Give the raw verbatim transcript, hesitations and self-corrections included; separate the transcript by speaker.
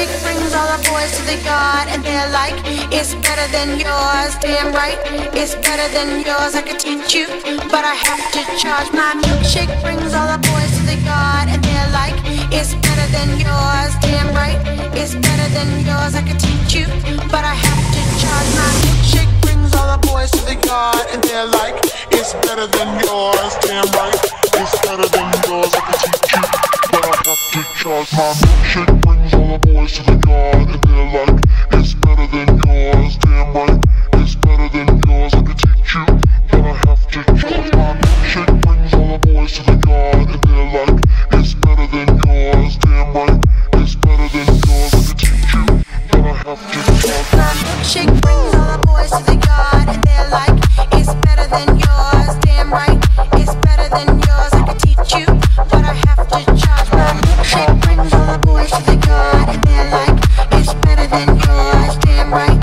Speaker 1: milkshake brings all the boys to the yard, and they're like, it's better than yours. Damn right, it's better than yours. I could teach you, but I have to charge. My milkshake brings all the boys to the yard, and they're like, it's better than yours. Damn right, it's better than yours. I could teach you, but I have to charge. My milkshake brings all the boys to the yard, and they're like, it's better than yours. Damn right, it's better than yours. I could teach you, but I have to charge. My milkshake brings all the boys to the yard, and they're like, it's better than yours. Damn right, it's better than yours. I could teach you, but I have to charge. My milkshake brings all the boys to the yard, and they're like, it's better than yours. Damn right, it's better than yours. I could teach you, but I have to charge. My milkshake brings all the boys to the yard, and they're like, it's better than yours. Damn right, it's better than yours. I could teach you, but I have to charge. My milkshake brings all the boys to the yard, and they're like, it's better than yours. Damn right,